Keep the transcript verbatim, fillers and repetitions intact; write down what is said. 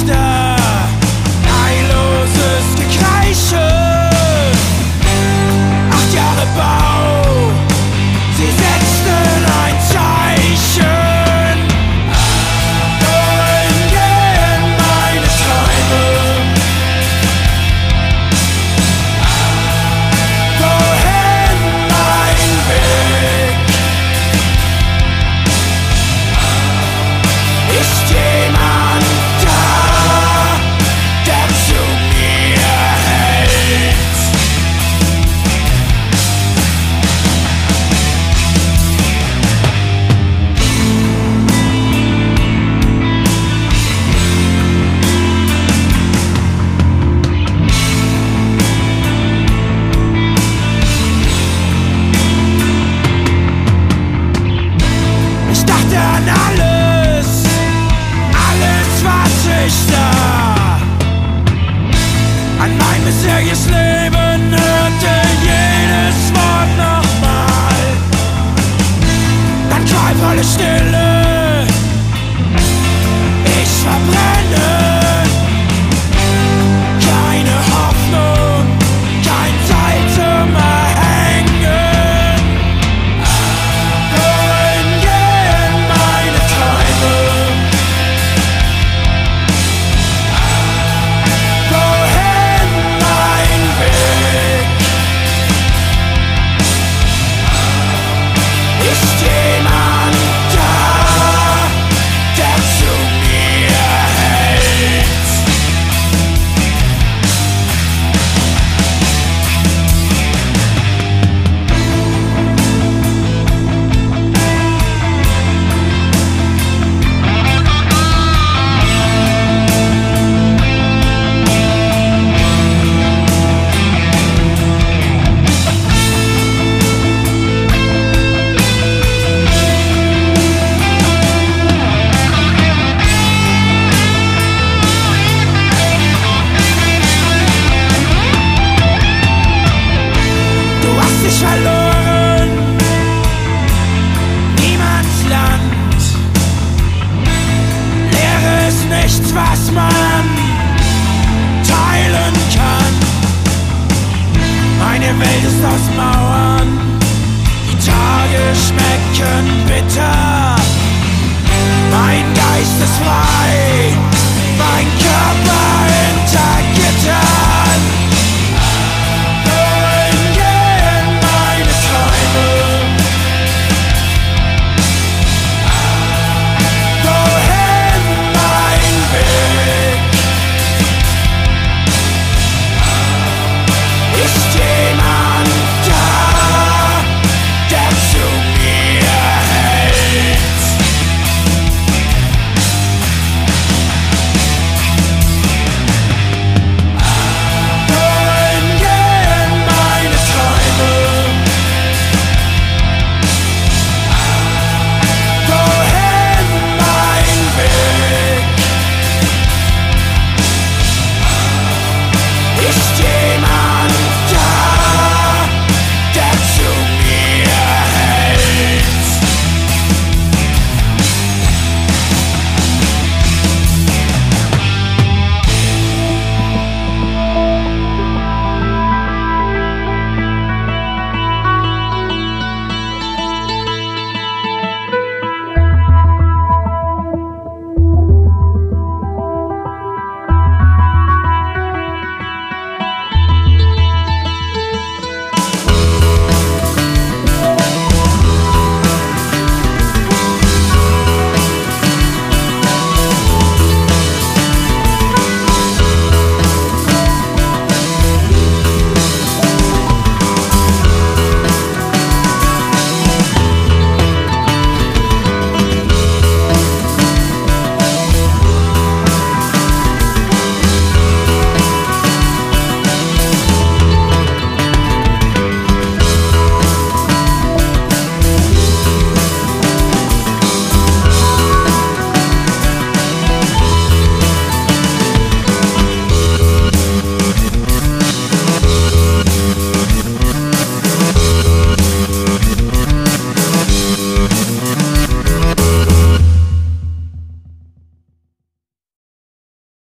dachte, heilloses Gekreische. Acht Jahre Bau, sie setzten ein Zeichen. Wohin gehen meine Träume? Wohin mein Weg? Ist jemand da, der zu mir hält? Ich dachte an alles, alles, was ich sah. An mein bisheriges Leben hörte jedes Wort nochmal. Dann qualvolle Stille, ich verbrenne. Keine Hoffnung, kein Seil zum Erhängen. Wohin gehen meine Träume? Wohin mein Weg? Ist jemand da, der zu mir hält? Du hast dich verloren, niemands Land. Leere ist nichts, was man teilen kann. Meine Welt ist aus Mauern, die Tage schmecken